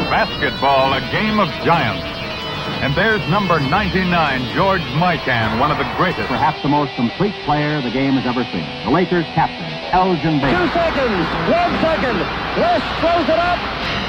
Basketball, a game of giants. And there's number 99, George Mikan, one of the greatest. Perhaps the most complete player the game has ever seen. The Lakers captain, Elgin Baylor. 2 seconds, 1 second. West throws it up.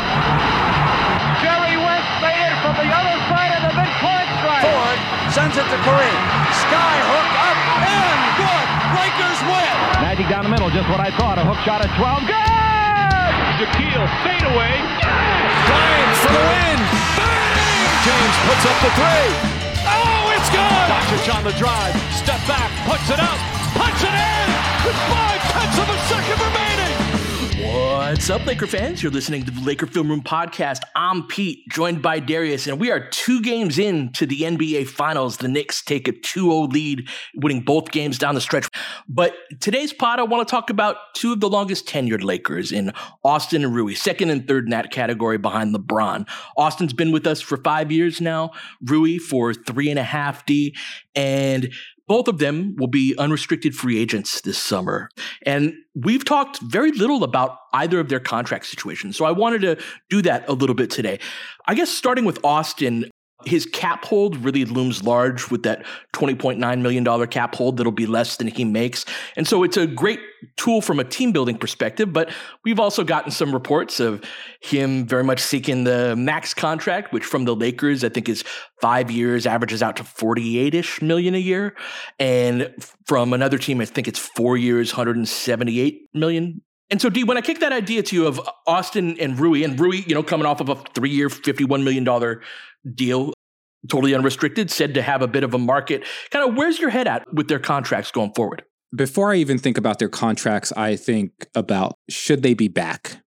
Jerry West made it from the other side of the midcourt stripe. Ford sends it to Kareem. Sky hook up and good. Lakers win. Magic down the middle, just what I thought. A hook shot at 12. Good! Shaquille fade away. Bryant for the win. Bang! James puts up the three. Oh, it's good! Doncic on the drive. Step back, puts it up. Puts it in! With 5/10 of a second remaining! What's up, Laker fans? You're listening to the Laker Film Room Podcast. I'm Pete, joined by Darius, and we are 2 games into the NBA Finals. The Knicks take a 2-0 lead, winning both games down the stretch. But today's pod, I want to talk about 2 of the longest tenured Lakers in Austin and Rui, second and third in that category behind LeBron. Austin's been with us for 5 years now, Rui for 3.5 and both of them will be unrestricted free agents this summer. And we've talked very little about either of their contract situations. So I wanted to do that a little bit today. I guess starting with Austin, his cap hold really looms large with that $20.9 million cap hold that'll be less than he makes. And so it's a great tool from a team building perspective, but we've also gotten some reports of him very much seeking the max contract, which from the Lakers, I think is 5 years, averages out to $48-ish million a year. And from another team, I think it's 4 years, $178 million. And so, D, when I kick that idea to you of Austin and Rui, coming off of a 3-year, $51 million deal, totally unrestricted, said to have a bit of a market, kind of where's your head at with their contracts going forward? Before I even think about their contracts, I think about should they be back?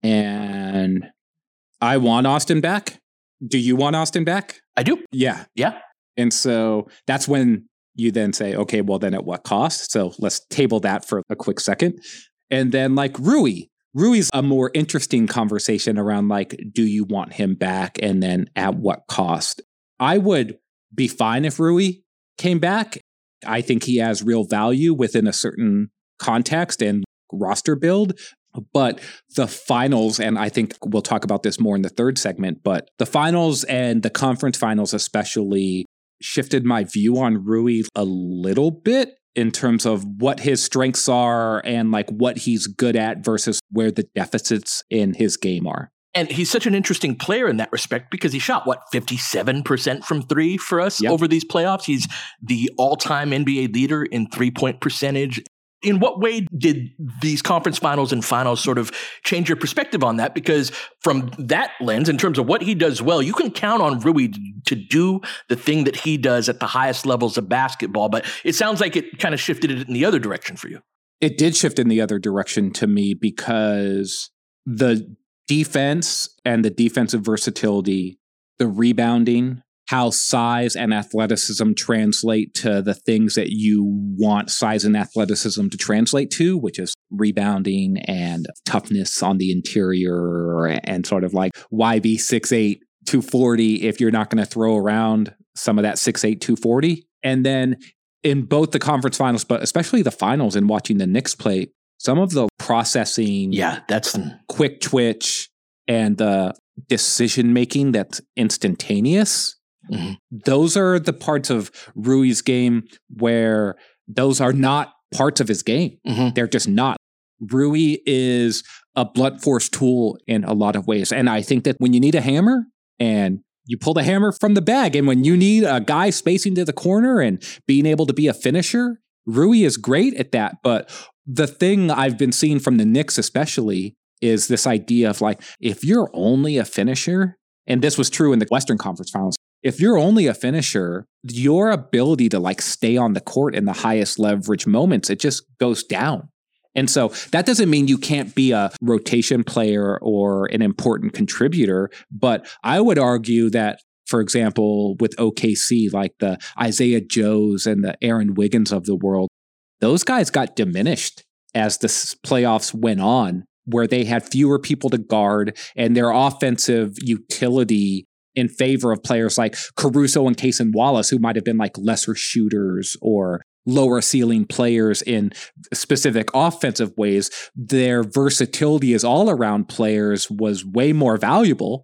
And I want Austin back. Do you want Austin back? I do. Yeah. Yeah. And so that's when you then say, okay, well then at what cost? So let's table that for a quick second. And then like Rui's a more interesting conversation around like, do you want him back? And then at what cost? I would be fine if Rui came back. I think he has real value within a certain context and roster build. But the finals, and I think we'll talk about this more in the third segment, but the finals and the conference finals especially shifted my view on Rui a little bit in terms of what his strengths are and like what he's good at versus where the deficits in his game are. And he's such an interesting player in that respect because he shot, 57% from 3 for us over these playoffs. He's the all-time NBA leader in 3-point percentage. In what way did these conference finals and finals sort of change your perspective on that? Because from that lens, in terms of what he does well, you can count on Rui to do the thing that he does at the highest levels of basketball. But it sounds like it kind of shifted it in the other direction for you. It did shift in the other direction to me because the defense and the defensive versatility, the rebounding, how size and athleticism translate to the things that you want size and athleticism to translate to, which is rebounding and toughness on the interior and sort of like why be 6'8", 240 if you're not going to throw around some of that 6'8", 240. And then in both the conference finals, but especially the finals and watching the Knicks play, some of the processing, that's quick twitch and the decision-making that's instantaneous. Mm-hmm. Those are the parts of Rui's game where those are not parts of his game. Mm-hmm. They're just not. Rui is a blunt force tool in a lot of ways. And I think that when you need a hammer and you pull the hammer from the bag, and when you need a guy spacing to the corner and being able to be a finisher, Rui is great at that. But the thing I've been seeing from the Knicks especially is this idea of like, if you're only a finisher, and this was true in the Western Conference Finals, if you're only a finisher, your ability to like stay on the court in the highest leverage moments, it just goes down. And so that doesn't mean you can't be a rotation player or an important contributor. But I would argue that, for example, with OKC, like the Isaiah Joes and the Aaron Wiggins of the world, those guys got diminished as the playoffs went on, where they had fewer people to guard and their offensive utility in favor of players like Caruso and Cason Wallace, who might have been like lesser shooters or lower ceiling players in specific offensive ways. Their versatility as all around players was way more valuable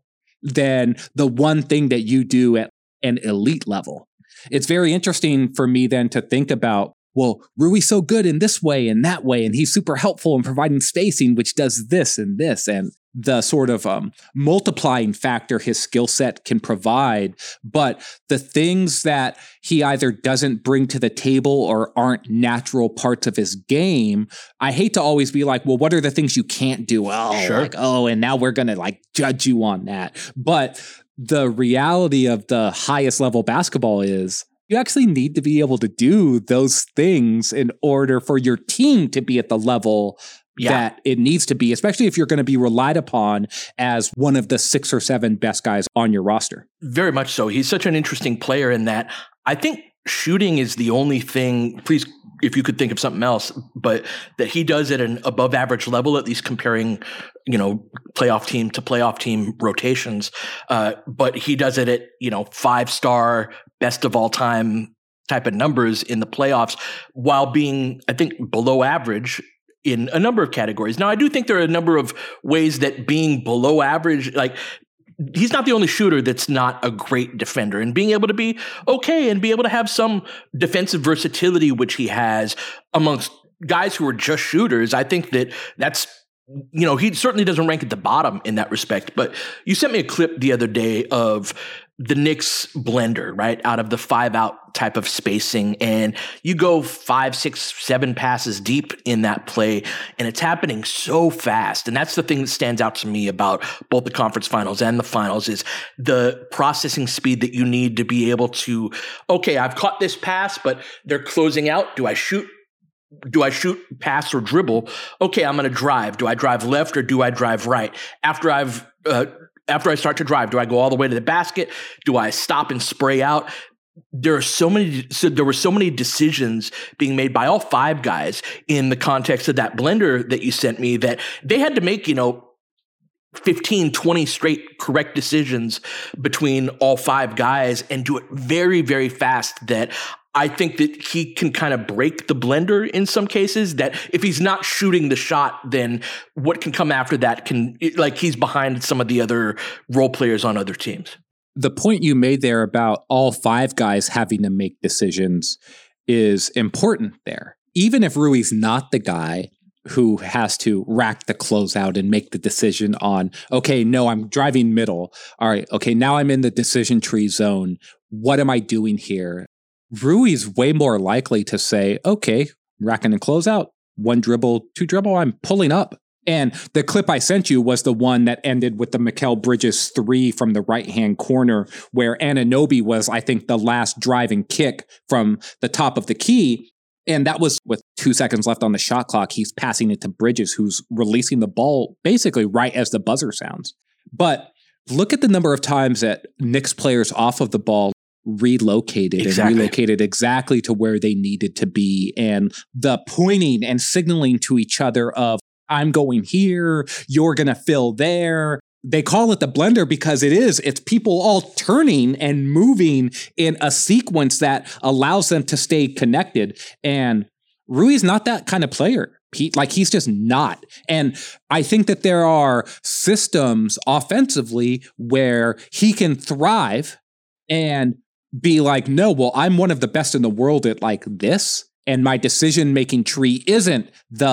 than the one thing that you do at an elite level. It's very interesting for me then to think about, well, Rui's so good in this way and that way, and he's super helpful in providing spacing, which does this, and the sort of multiplying factor his skill set can provide. But the things that he either doesn't bring to the table or aren't natural parts of his game, I hate to always be like, well, what are the things you can't do? Oh, sure. Like, oh, and now we're going to like judge you on that. But the reality of the highest level basketball is you actually need to be able to do those things in order for your team to be at the level that it needs to be, especially if you're going to be relied upon as one of the 6 or 7 best guys on your roster. Very much so. He's such an interesting player in that I think shooting is the only thing, please, if you could think of something else, but that he does at an above average level, at least comparing, playoff team to playoff team rotations. But he does it at, 5-star best of all time type of numbers in the playoffs while being, I think, below average in a number of categories. Now, I do think there are a number of ways that being below average, like he's not the only shooter that's not a great defender, and being able to be okay and be able to have some defensive versatility, which he has amongst guys who are just shooters. I think that's, he certainly doesn't rank at the bottom in that respect, but you sent me a clip the other day of the Knicks blender, right? Out of the 5-out type of spacing. And you go 5, 6, 7 passes deep in that play, and it's happening so fast. And that's the thing that stands out to me about both the conference finals and the finals is the processing speed that you need to be able to, okay, I've caught this pass, but they're closing out. Do I shoot, pass, or dribble? Okay, I'm going to drive. Do I drive left or do I drive right? After I start to drive, do I go all the way to the basket? Do I stop and spray out? There were so many decisions being made by all 5 guys in the context of that blender that you sent me that they had to make, 15, 20 straight correct decisions between all 5 guys and do it very, very fast, that I think that he can kind of break the blender in some cases, that if he's not shooting the shot, then what can come after that he's behind some of the other role players on other teams. The point you made there about all 5 guys having to make decisions is important there. Even if Rui's not the guy who has to rack the closeout and make the decision on, okay, no, I'm driving middle. All right, okay, now I'm in the decision tree zone. What am I doing here? Rui's way more likely to say, okay, racking and closeout, 1 dribble, 2 dribble, I'm pulling up. And the clip I sent you was the one that ended with the Mikal Bridges 3 from the right-hand corner, where Anunoby was, I think, the last driving kick from the top of the key. And that was with 2 seconds left on the shot clock. He's passing it to Bridges, who's releasing the ball basically right as the buzzer sounds. But look at the number of times that Knicks players off of the ball relocated exactly to where they needed to be, and the pointing and signaling to each other of, I'm going here, you're going to fill there. They call it the blender because it's people all turning and moving in a sequence that allows them to stay connected. And Rui's not that kind of player, Pete. Like, he's just not. And I think that there are systems offensively where he can thrive and be like, no, well, I'm one of the best in the world at like this. And my decision-making tree isn't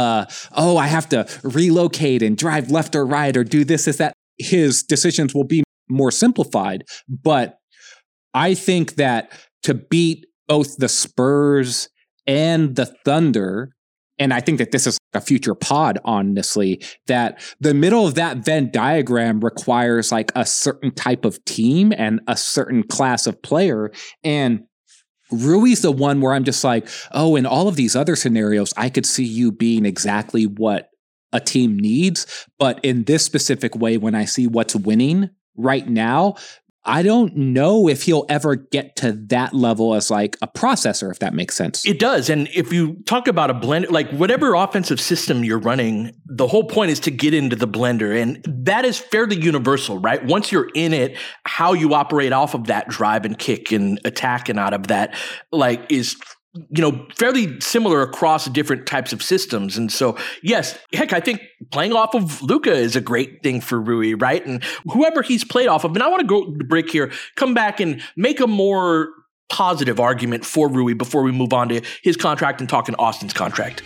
I have to relocate and drive left or right or do this, that. His decisions will be more simplified. But I think that to beat both the Spurs and the Thunder, and I think that this is a future pod, honestly, that the middle of that Venn diagram requires like a certain type of team and a certain class of player. And Rui's the one where I'm just like, oh, in all of these other scenarios, I could see you being exactly what a team needs. But in this specific way, when I see what's winning right now, I don't know if he'll ever get to that level as like a processor, if that makes sense. It does. And if you talk about a blend, like whatever offensive system you're running, the whole point is to get into the blender. And that is fairly universal, right? Once you're in it, how you operate off of that drive and kick and attack and out of that, like, is fairly similar across different types of systems. And so, yes, heck, I think playing off of Luka is a great thing for Rui, right? And whoever he's played off of. And I want to go to break here, come back and make a more positive argument for Rui before we move on to his contract and talking Austin's contract.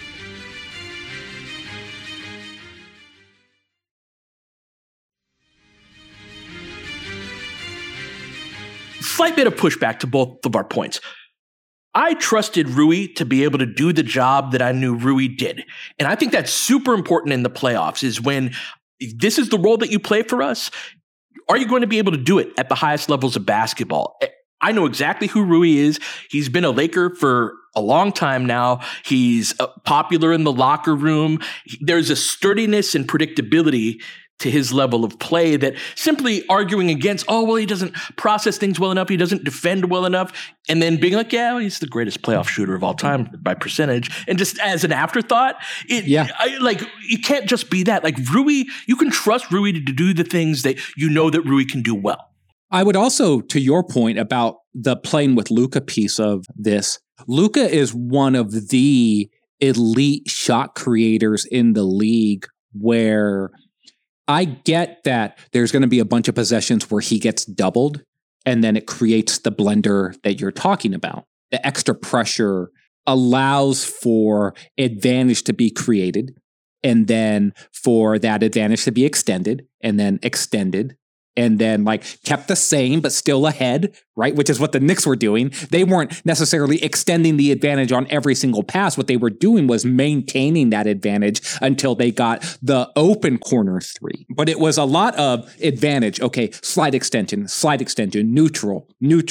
Slight bit of pushback to both of our points. I trusted Rui to be able to do the job that I knew Rui did. And I think that's super important in the playoffs, is when this is the role that you play for us, are you going to be able to do it at the highest levels of basketball? I know exactly who Rui is. He's been a Laker for a long time now. He's popular in the locker room. There's a sturdiness and predictability to his level of play that simply arguing against, he doesn't process things well enough, he doesn't defend well enough, and then being like, he's the greatest playoff shooter of all time by percentage, and just as an afterthought, you can't just be that. Like Rui, you can trust Rui to do the things that you know that Rui can do well. I would also, to your point about the playing with Luka piece of this, Luka is one of the elite shot creators in the league where I get that there's going to be a bunch of possessions where he gets doubled, and then it creates the blender that you're talking about. The extra pressure allows for advantage to be created, and then for that advantage to be extended, and then extended, and then kept the same, but still ahead, right? Which is what the Knicks were doing. They weren't necessarily extending the advantage on every single pass. What they were doing was maintaining that advantage until they got the open corner three. But it was a lot of advantage. Okay, slide extension, neutral,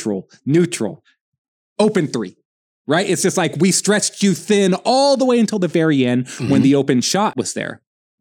open three, right? It's just we stretched you thin all the way until the very end when the open shot was there.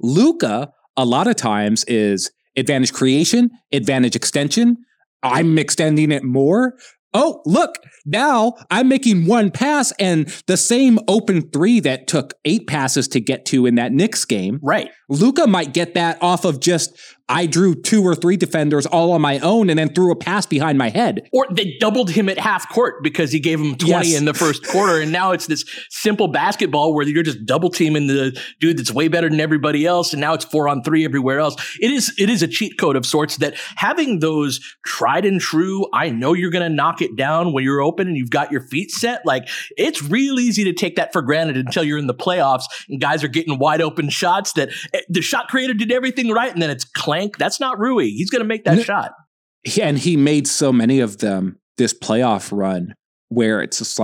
Luka, a lot of times, is advantage creation, advantage extension. I'm extending it more. Oh, look, now I'm making one pass and the same open three that took 8 passes to get to in that Knicks game. Right. Luka might get that off of just, I drew 2 or 3 defenders all on my own and then threw a pass behind my head. Or they doubled him at half court because he gave him 20 in the first quarter. And now it's this simple basketball where you're just double teaming the dude that's way better than everybody else. And now it's 4-on-3 everywhere else. It is a cheat code of sorts that having those tried and true, I know you're going to knock it down when you're open and you've got your feet set. It's real easy to take that for granted until you're in the playoffs and guys are getting wide open shots that the shot creator did everything right. And then it's clank. That's not Rui. He's going to make that shot. And he made so many of them this playoff run where it's just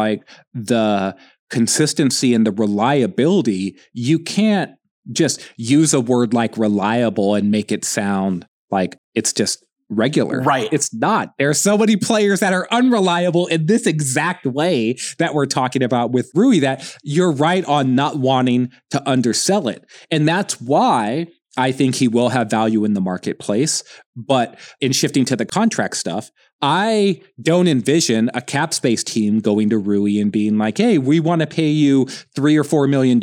the consistency and the reliability. You can't just use a word like reliable and make it sound like it's just regular. Right. It's not. There are so many players that are unreliable in this exact way that we're talking about with Rui that you're right on not wanting to undersell it. And that's why I think he will have value in the marketplace. But in shifting to the contract stuff, I don't envision a cap space team going to Rui and being like, hey, we want to pay you $3 or $4 million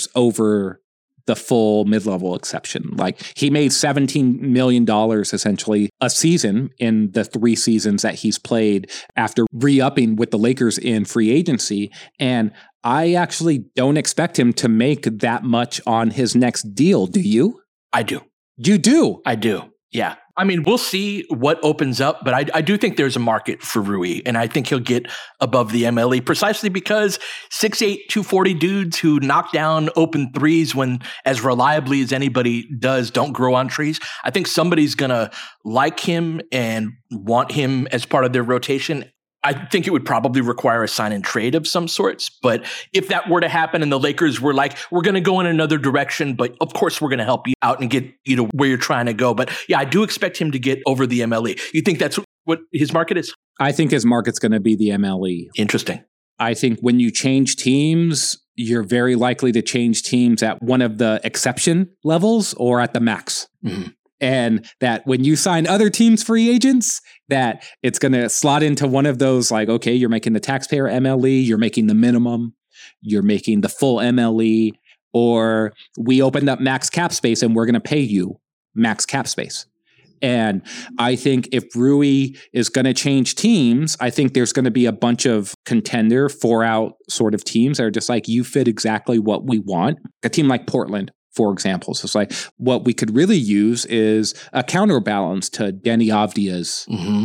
over the full mid-level exception. He made $17 million essentially a season in the 3 seasons that he's played after re-upping with the Lakers in free agency. And I actually don't expect him to make that much on his next deal. Do you? I do. You do? I do. Yeah. I mean, we'll see what opens up, but I do think there's a market for Rui, and I think he'll get above the MLE precisely because 6'8", 240 dudes who knock down open threes when as reliably as anybody does don't grow on trees. I think somebody's going to like him and want him as part of their rotation. I think it would probably require a sign and trade of some sorts. But if that were to happen and the Lakers were like, we're going to go in another direction, but of course we're going to help you out and get you to where you're trying to go. But yeah, I do expect him to get over the MLE. You think that's what his market is? I think his market's going to be the MLE. Interesting. I think when you change teams, you're very likely to change teams at one of the exception levels or at the max. Mm-hmm. And that when you sign other teams' free agents, that it's going to slot into one of those okay, you're making the taxpayer MLE, you're making the minimum, you're making the full MLE, or we opened up max cap space and we're going to pay you max cap space. And I think if Rui is going to change teams, I think there's going to be a bunch of contender 4-out sort of teams that are just like, you fit exactly what we want. A team like Portland, for example. So it's like, what we could really use is a counterbalance to Deni Avdia's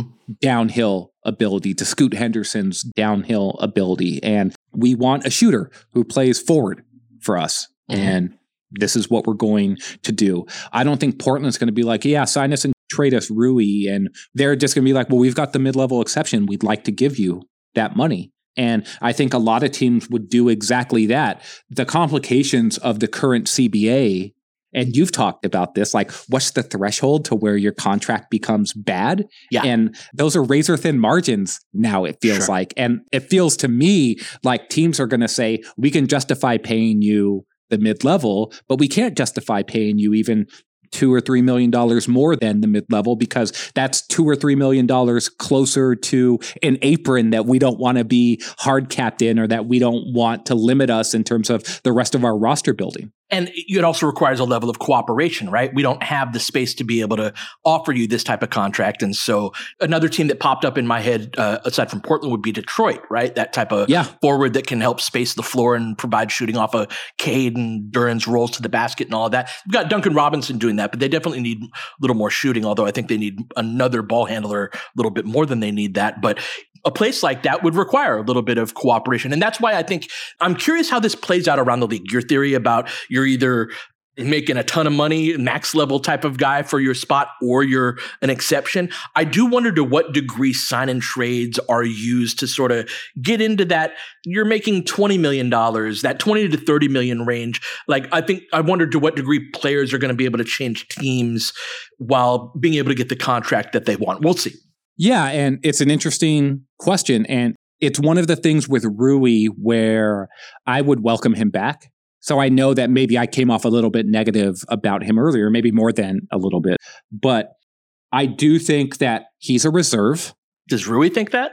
downhill ability, to Scoot Henderson's downhill ability. And we want a shooter who plays forward for us. And this is what we're going to do. I don't think Portland's going to be like, yeah, sign us and trade us Rui. And they're just going to be like, well, we've got the mid-level exception. We'd like to give you that money. And I think a lot of teams would do exactly that. The complications of the current CBA, and you've talked about this, like what's the threshold to where your contract becomes bad? Yeah. And those are razor thin margins now, it feels like. And it feels to me like teams are going to say, we can justify paying you the mid-level, but we can't justify paying you even $2 or $3 million more than the mid-level, because that's $2 or $3 million closer to an apron that we don't want to be hard capped in, or that we don't want to limit us in terms of the rest of our roster building. And it also requires a level of cooperation, right? We don't have the space to be able to offer you this type of contract. And so another team that popped up in my head, aside from Portland, would be Detroit, right? That type of forward that can help space the floor and provide shooting off of Cade and Duran's rolls to the basket and all of that. We've got Duncan Robinson doing that, but they definitely need a little more shooting, although I think they need another ball handler a little bit more than they need that. But a place like that would require a little bit of cooperation. And that's why I think I'm curious how this plays out around the league. Your theory about you're either making a ton of money, max level type of guy for your spot, or you're an exception. I do wonder to what degree sign and trades are used to sort of get into that. You're making $20 million, that 20 to 30 million range. Like, I wonder to what degree players are going to be able to change teams while being able to get the contract that they want. We'll see. Yeah, and it's an interesting question. And it's one of the things with Rui where I would welcome him back. So I know that maybe I came off a little bit negative about him earlier, maybe more than a little bit. But I do think that he's a reserve. Does Rui think that?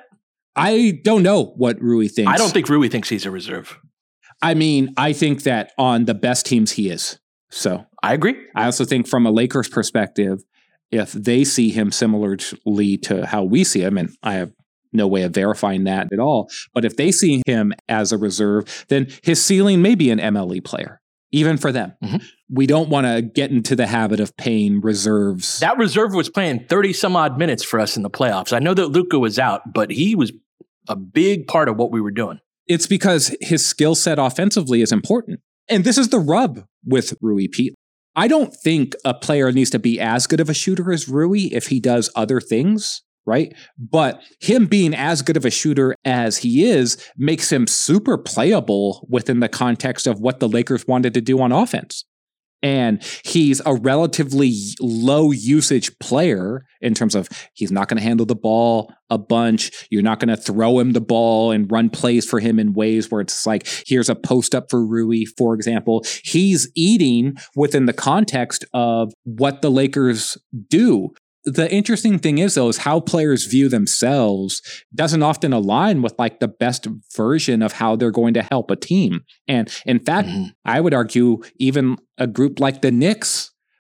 I don't know what Rui thinks. I don't think Rui thinks he's a reserve. I mean, I think that on the best teams he is. So I agree. I also think from a Lakers perspective, if they see him similarly to how we see him, and I have no way of verifying that at all, but if they see him as a reserve, then his ceiling may be an MLE player, even for them. We don't want to get into the habit of paying reserves. That reserve was playing 30 some odd minutes for us in the playoffs. I know that Luka was out, but he was a big part of what we were doing. It's because his skill set offensively is important. And this is the rub with Rui, Pete. I don't think a player needs to be as good of a shooter as Rui if he does other things, right? But him being as good of a shooter as he is makes him super playable within the context of what the Lakers wanted to do on offense. And he's a relatively low usage player in terms of he's not going to handle the ball a bunch. You're not going to throw him the ball and run plays for him in ways where it's like, here's a post up for Rui, for example. He's eating within the context of what the Lakers do. The interesting thing is, though, is how players view themselves doesn't often align with like the best version of how they're going to help a team. And in fact, I would argue even a group like the Knicks,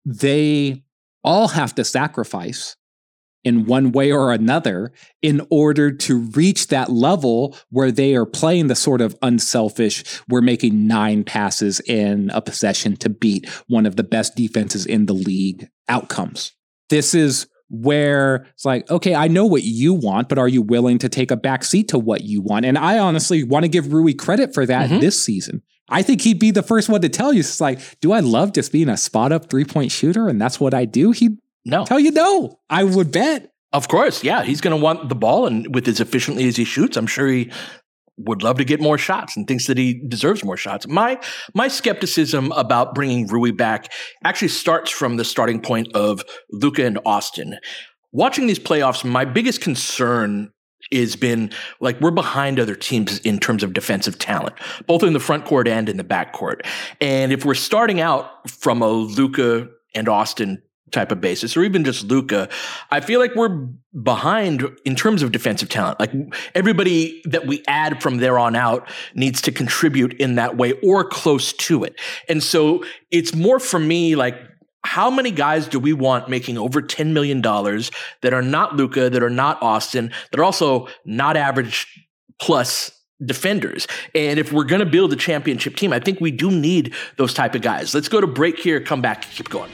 they all have to sacrifice in one way or another in order to reach that level where they are playing the sort of unselfish, we're making 9 passes in a possession to beat one of the best defenses in the league outcomes. This is where it's like, okay, I know what you want, but are you willing to take a back seat to what you want? And I honestly want to give Rui credit for that this season. I think he'd be the first one to tell you, it's like, do I love just being a spot up 3-point shooter and that's what I do? He'd tell you no. I would bet. Of course, yeah. He's going to want the ball, and with as efficiently as he shoots, I'm sure he would love to get more shots and thinks that he deserves more shots. My skepticism about bringing Rui back actually starts from the starting point of Luka and Austin. Watching these playoffs, my biggest concern has been like we're behind other teams in terms of defensive talent, both in the front court and in the back court. And if we're starting out from a Luka and Austin type of basis, or even just Luka, I feel like we're behind in terms of defensive talent. Like everybody that we add from there on out needs to contribute in that way or close to it. And so it's more for me like How many guys do we want making over $10 million that are not Luka, that are not Austin, that are also not average plus defenders? And if we're going to build a championship team, I think we do need those type of guys. Let's go to break here, come back, keep going.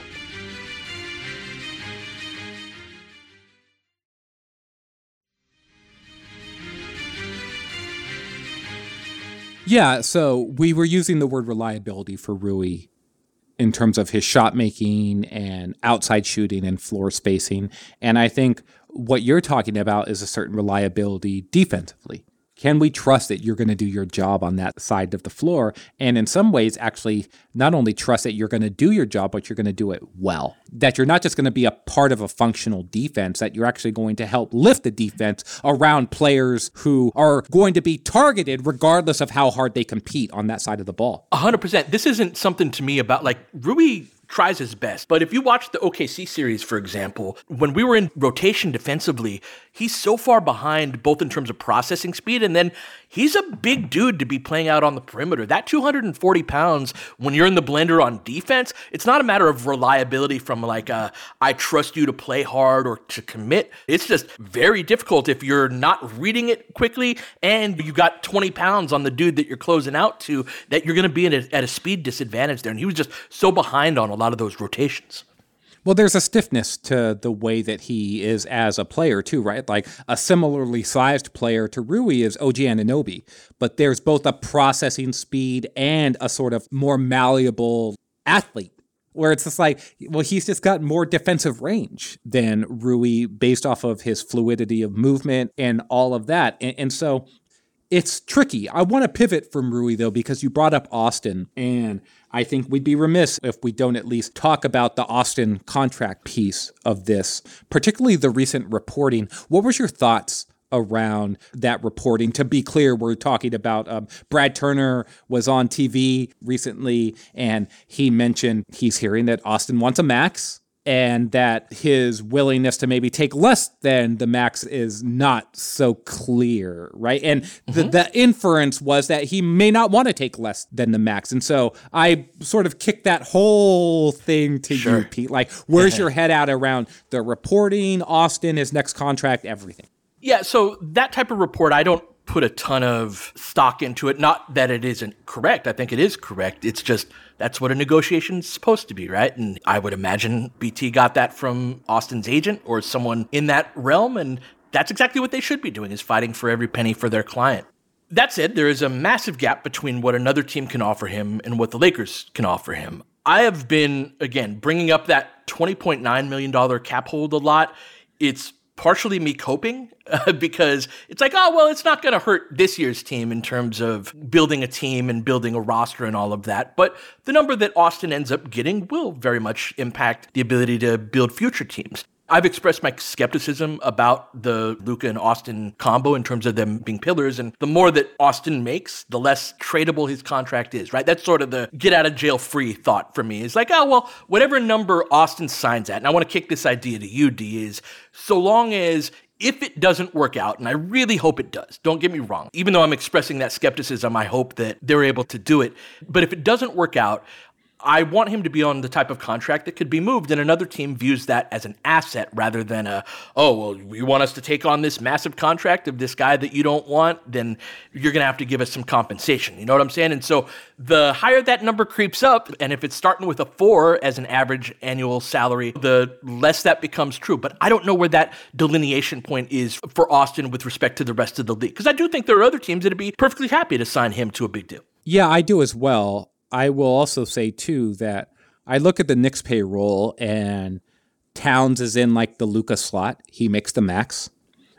Yeah, so we were using the word reliability for Rui in terms of his shot making and outside shooting and floor spacing. And I think what you're talking about is a certain reliability defensively. Can we trust that you're going to do your job on that side of the floor? And in some ways, actually, not only trust that you're going to do your job, but you're going to do it well. That you're not just going to be a part of a functional defense, that you're actually going to help lift the defense around players who are going to be targeted regardless of how hard they compete on that side of the ball. 100%. This isn't something to me about like Rui tries his best. But if you watch the OKC series, for example, when we were in rotation defensively, he's so far behind both in terms of processing speed, and then he's a big dude to be playing out on the perimeter. That 240 pounds, when you're in the blender on defense, it's not a matter of reliability from like I trust you to play hard or to commit. It's just very difficult if you're not reading it quickly and you got 20 pounds on the dude that you're closing out to, that you're going to be at a speed disadvantage there. And he was just so behind on a lot of those rotations. Well, there's a stiffness to the way that he is as a player too, right? Like a similarly sized player to Rui is OG Anunoby, but there's both a processing speed and a sort of more malleable athlete where it's just like, well, he's just got more defensive range than Rui based off of his fluidity of movement and all of that. And so it's tricky. I want to pivot from Rui, though, because you brought up Austin, and I think we'd be remiss if we don't at least talk about the Austin contract piece of this, particularly the recent reporting. What was your thoughts around that reporting? To be clear, we're talking about Brad Turner was on TV recently, and he mentioned he's hearing that Austin wants a max, and that his willingness to maybe take less than the max is not so clear, right? And the inference was that he may not want to take less than the max. And so I sort of kicked that whole thing to you, Pete. Like, where's your head at around the reporting, Austin, his next contract, everything? Yeah, so that type of report, I don't put a ton of stock into it. Not that it isn't correct. I think it is correct. It's just that's what a negotiation is supposed to be, right? And I would imagine BT got that from Austin's agent or someone in that realm, and that's exactly what they should be doing, is fighting for every penny for their client. That said, there is a massive gap between what another team can offer him and what the Lakers can offer him. I have been, again, bringing up that $20.9 million cap hold a lot. It's partially me coping because it's like, oh, well, it's not going to hurt this year's team in terms of building a team and building a roster and all of that. But the number that Austin ends up getting will very much impact the ability to build future teams. I've expressed my skepticism about the Luka and Austin combo in terms of them being pillars. And the more that Austin makes, the less tradable his contract is, right? That's sort of the get out of jail free thought for me. It's like, oh, well, whatever number Austin signs at, and I want to kick this idea to you, D, is so long as if it doesn't work out, and I really hope it does, don't get me wrong. Even though I'm expressing that skepticism, I hope that they're able to do it. But if it doesn't work out, I want him to be on the type of contract that could be moved, and another team views that as an asset rather than oh, well, you want us to take on this massive contract of this guy that you don't want, then you're going to have to give us some compensation. You know what I'm saying? And so the higher that number creeps up, and if it's starting with a 4 as an average annual salary, the less that becomes true. But I don't know where that delineation point is for Austin with respect to the rest of the league, because I do think there are other teams that would be perfectly happy to sign him to a big deal. Yeah, I do as well. I will also say, too, that I look at the Knicks payroll and Towns is in like the Luka slot. He makes the max.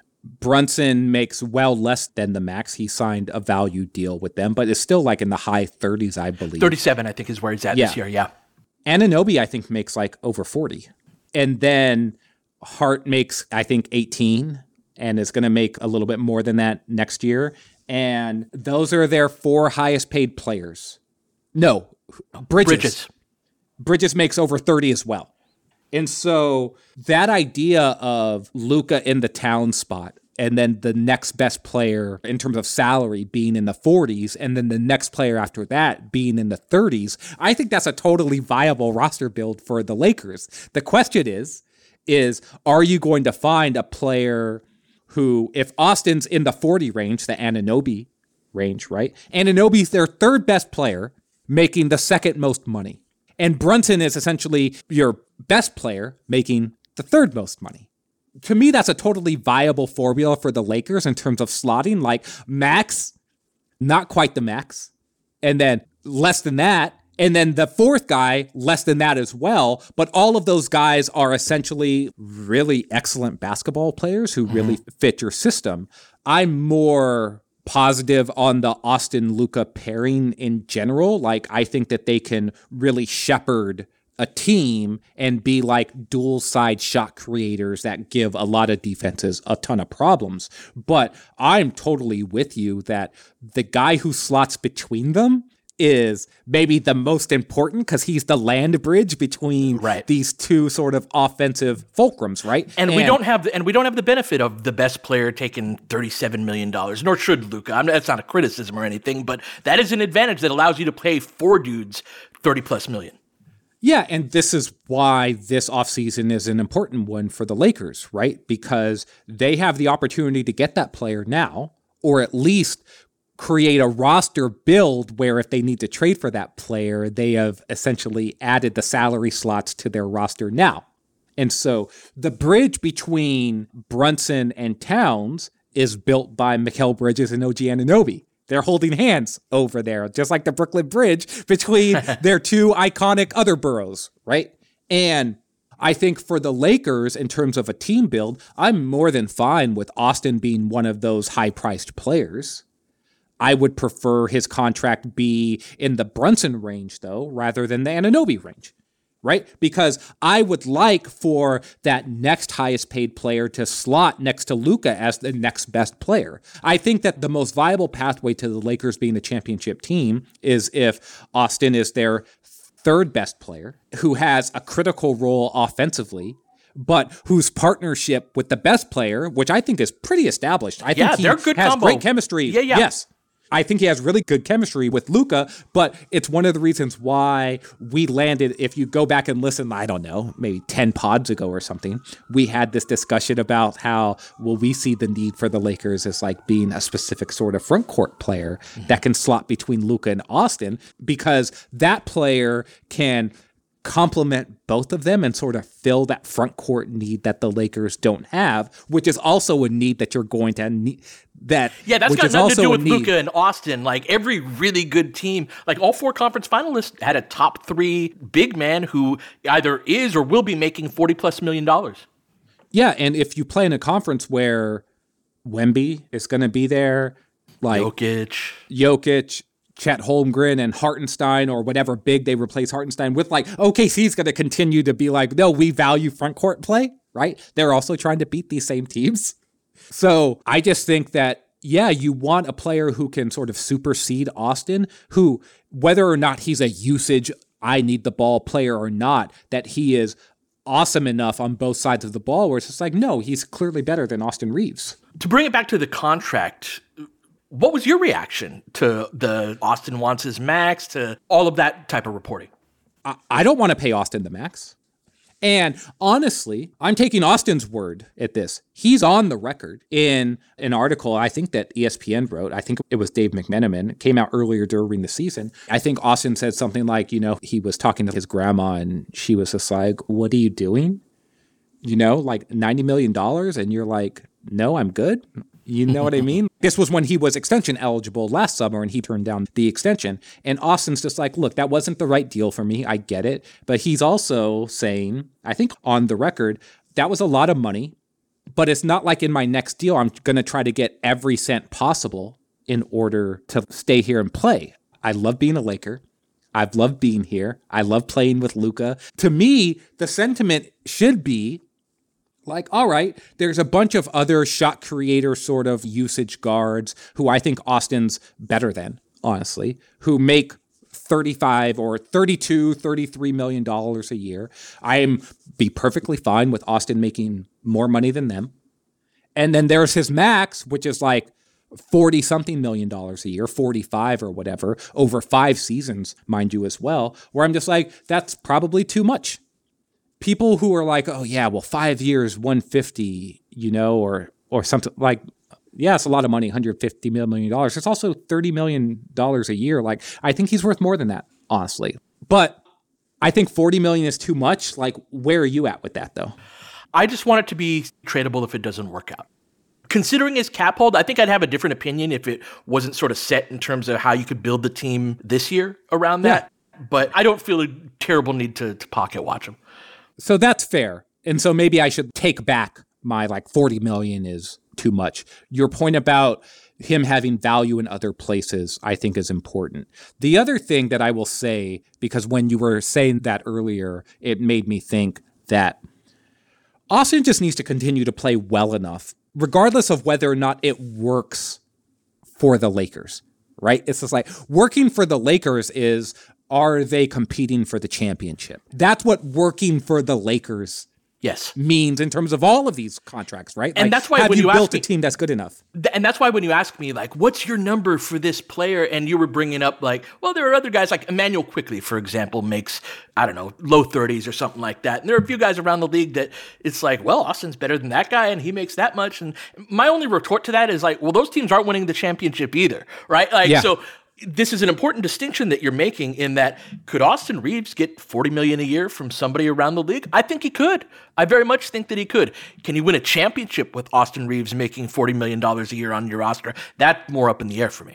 Brunson makes well less than the max. He signed a value deal with them, but is still like in the high 30s, I believe. 37, I think, is where he's at this year, yeah. Anunoby, I think, makes like over 40. And then Hart makes, I think, 18 and is going to make a little bit more than that next year. And those are their 4 highest paid players. No, Bridges. Bridges makes over 30 as well. And so that idea of Luka in the Town spot and then the next best player in terms of salary being in the 40s, and then the next player after that being in the 30s, I think that's a totally viable roster build for the Lakers. The question is are you going to find a player who, if Austin's in the 40 range, the Anunoby range, right? Anunoby's their third best player, making the second most money. And Brunson is essentially your best player, making the third most money. To me, that's a totally viable formula for the Lakers in terms of slotting, like max, not quite the max, and then less than that, and then the fourth guy, less than that as well. But all of those guys are essentially really excellent basketball players who really fit your system. I'm more positive on the Austin-Luka pairing in general. Like, I think that they can really shepherd a team and be like dual side shot creators that give a lot of defenses a ton of problems. But I'm totally with you that the guy who slots between them is maybe the most important because he's the land bridge between these two sort of offensive fulcrums, right? And we don't have the benefit of the best player taking $37 million, nor should Luka. That's not a criticism or anything, but that is an advantage that allows you to pay four dudes $30+ million. Yeah, and this is why this offseason is an important one for the Lakers, right? Because they have the opportunity to get that player now, or at least create a roster build where if they need to trade for that player, they have essentially added the salary slots to their roster now. And so the bridge between Brunson and Towns is built by Mikal Bridges and OG Anunoby. They're holding hands over there, just like the Brooklyn Bridge between their two iconic other boroughs, right? And I think for the Lakers, in terms of a team build, I'm more than fine with Austin being one of those high-priced players. I would prefer his contract be in the Brunson range, though, rather than the Anunoby range, right? Because I would like for that next highest paid player to slot next to Luka as the next best player. I think that the most viable pathway to the Lakers being the championship team is if Austin is their third best player who has a critical role offensively, but whose partnership with the best player, which I think is pretty established. I think he they're good has combo. Great chemistry. Yeah. Yes. I think he has really good chemistry with Luka, but it's one of the reasons why we landed, if you go back and listen, I don't know, maybe 10 pods ago or something, we had this discussion about how, well, we see the need for the Lakers as like being a specific sort of front court player that can slot between Luka and Austin, because that player can complement both of them and sort of fill that front court need that the Lakers don't have, which is also a need that you're going to need. That's got nothing to do with Luka and Austin. Like every really good team, like all four conference finalists had a top three big man who either is or will be making $40+ million. Yeah, and if you play in a conference where Wemby is going to be there, like Jokic, Chet Holmgren and Hartenstein or whatever big they replace Hartenstein with, like OKC's going to continue to be like, no, we value front court play, right? They're also trying to beat these same teams. So I just think that, yeah, you want a player who can sort of supersede Austin, who, whether or not he's a usage, I need the ball player or not, that he is awesome enough on both sides of the ball where it's just like, no, he's clearly better than Austin Reeves. To bring it back to the contract, what was your reaction to the Austin wants his max, to all of that type of reporting? I don't want to pay Austin the max. And honestly, I'm taking Austin's word at this. He's on the record in an article I think that ESPN wrote. I think it was Dave McMenamin. It came out earlier during the season. I think Austin said something like, he was talking to his grandma and she was just like, what are you doing? Like $90 million. And you're like, no, I'm good. You know what I mean? This was when he was extension eligible last summer and he turned down the extension. And Austin's just like, look, that wasn't the right deal for me. I get it. But he's also saying, I think on the record, that was a lot of money, but it's not like in my next deal, I'm going to try to get every cent possible in order to stay here and play. I love being a Laker. I've loved being here. I love playing with Luka. To me, the sentiment should be, like, all right, there's a bunch of other shot creator sort of usage guards who I think Austin's better than, honestly, who make $35 or $32, $33 million a year. I'm be perfectly fine with Austin making more money than them. And then there's his max, which is like $40-something million a year, 45 or whatever, over 5 seasons, mind you, as well, where I'm just like, that's probably too much. People who are like, oh yeah, well, 5 years, 150, or something like, yeah, it's a lot of money, $150 million. It's also $30 million a year. Like, I think he's worth more than that, honestly. But I think $40 million is too much. Like, where are you at with that, though? I just want it to be tradable if it doesn't work out. Considering his cap hold, I think I'd have a different opinion if it wasn't sort of set in terms of how you could build the team this year around that. Yeah. But I don't feel a terrible need to pocket watch him. So that's fair. And so maybe I should take back my like $40 million is too much. Your point about him having value in other places, I think, is important. The other thing that I will say, because when you were saying that earlier, it made me think that Austin just needs to continue to play well enough, regardless of whether or not it works for the Lakers, right? It's just like working for the Lakers is, are they competing for the championship? That's what working for the Lakers means in terms of all of these contracts, right? And like, that's why have when you you built ask me, a team that's good enough? And that's why when you ask me, like, what's your number for this player? And you were bringing up, like, well, there are other guys, like Emmanuel Quickley, for example, makes, I don't know, low 30s or something like that. And there are a few guys around the league that it's like, well, Austin's better than that guy, and he makes that much. And my only retort to that is like, well, those teams aren't winning the championship either, right? Like, so this is an important distinction that you're making in that could Austin Reaves get $40 million a year from somebody around the league? I think he could. I very much think that he could. Can you win a championship with Austin Reaves making $40 million a year on your roster? That's more up in the air for me.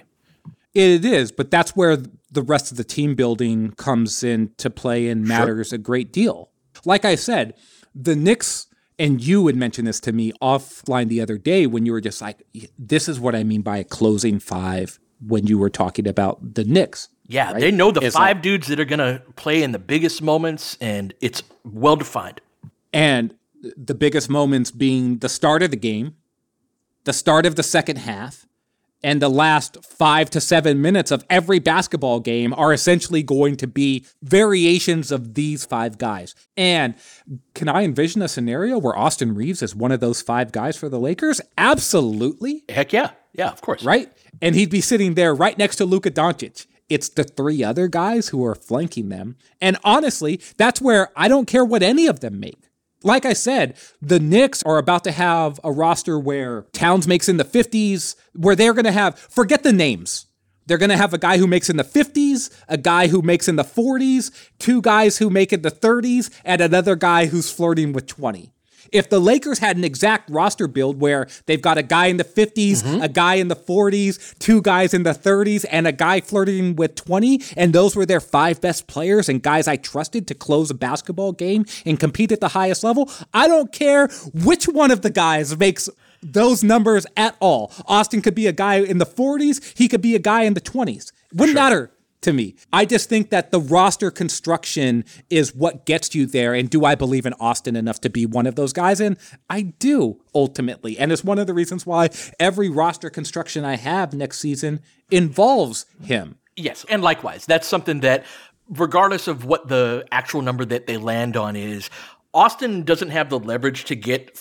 It is, but that's where the rest of the team building comes into play and matters a great deal. Like I said, the Knicks, and you had mentioned this to me offline the other day when you were just like, this is what I mean by a closing five when you were talking about the Knicks. Yeah, right? They know the five dudes that are going to play in the biggest moments, and it's well-defined. And the biggest moments being the start of the game, the start of the second half, and the last 5 to 7 minutes of every basketball game are essentially going to be variations of these 5 guys. And can I envision a scenario where Austin Reaves is one of those 5 guys for the Lakers? Absolutely. Heck yeah. Yeah, of course. Right? And he'd be sitting there right next to Luka Doncic. It's the 3 other guys who are flanking them. And honestly, that's where I don't care what any of them make. Like I said, the Knicks are about to have a roster where Towns makes in the 50s, where they're going to have, forget the names. They're going to have a guy who makes in the 50s, a guy who makes in the 40s, 2 guys who make in the 30s, and another guy who's flirting with 20. If the Lakers had an exact roster build where they've got a guy in the 50s, a guy in the 40s, 2 guys in the 30s, and a guy flirting with 20, and those were their 5 best players and guys I trusted to close a basketball game and compete at the highest level, I don't care which one of the guys makes those numbers at all. Austin could be a guy in the 40s, he could be a guy in the 20s. Wouldn't matter to me. I just think that the roster construction is what gets you there. And do I believe in Austin enough to be one of those guys? And I do, ultimately. And it's one of the reasons why every roster construction I have next season involves him. Yes, and likewise. That's something that, regardless of what the actual number that they land on is, Austin doesn't have the leverage to get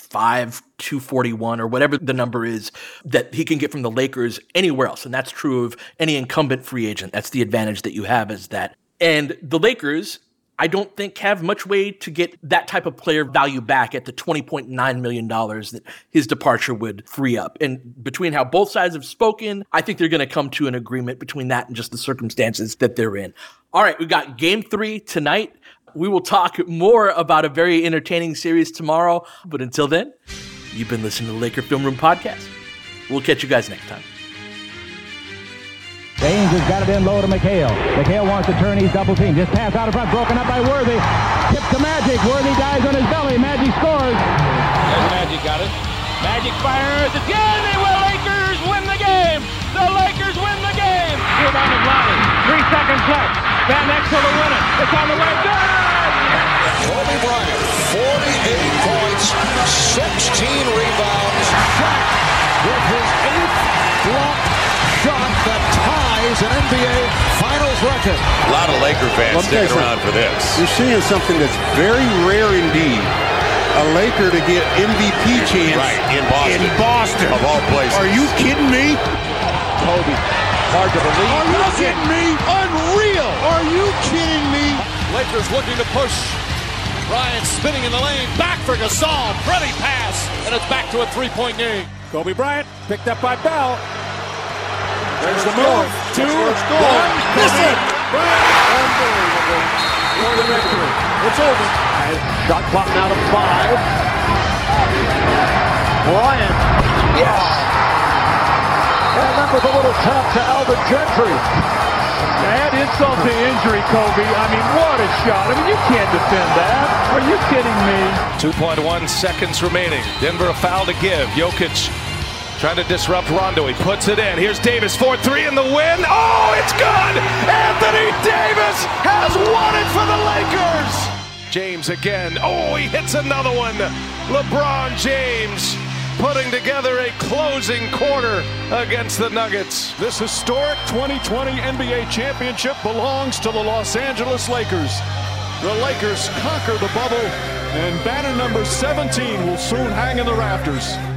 5-241 or whatever the number is that he can get from the Lakers anywhere else. And that's true of any incumbent free agent. That's the advantage that you have, is that. And the Lakers, I don't think, have much way to get that type of player value back at the $20.9 million that his departure would free up. And between how both sides have spoken, I think they're going to come to an agreement between that and just the circumstances that they're in. All right, we've got Game 3 tonight. We will talk more about a very entertaining series tomorrow. But until then, you've been listening to the Laker Film Room Podcast. We'll catch you guys next time. James has got it in low to McHale. McHale wants to turn. He's double teamed. Just pass out in front. Broken up by Worthy. Tip to Magic. Worthy dies on his belly. Magic scores. There's Magic got it. Magic fires. Again, they will. Lakers win the game. The Lakers win the game. Rebound is Lonnie. 3 seconds left. Van Exel to win it. It's on the way. Good! Kobe Bryant, 48 points, 16 rebounds. Shot with his 8th block shot that ties an NBA Finals record. A lot of Laker fans sticking around for this. You're seeing something that's very rare indeed a Laker to get MVP chance in Boston. Of all places. Are you kidding me? Kobe, hard to believe. Are you kidding me? Unreal. Are you kidding me? Lakers looking to push. Bryant spinning in the lane. Back for Gasol. Pretty pass. And it's back to a three-point game. Kobe Bryant picked up by Bell. There's the move. 2, 1. Miss it. Unbelievable. For the victory. It's over. Shot clock now to 5. Bryant. Yes. And that was a little tap to Alvin Gentry. Add insult to injury, Kobe. I mean, what a shot. I mean, you can't defend that. Are you kidding me? 2.1 seconds remaining. Denver a foul to give. Jokic trying to disrupt Rondo. He puts it in. Here's Davis, 4-3 in the win. Oh, it's good! Anthony Davis has won it for the Lakers! James again. Oh, he hits another one. LeBron James putting together a closing quarter against the Nuggets. This historic 2020 NBA championship belongs to the Los Angeles Lakers. The Lakers conquer the bubble, and banner number 17 will soon hang in the rafters.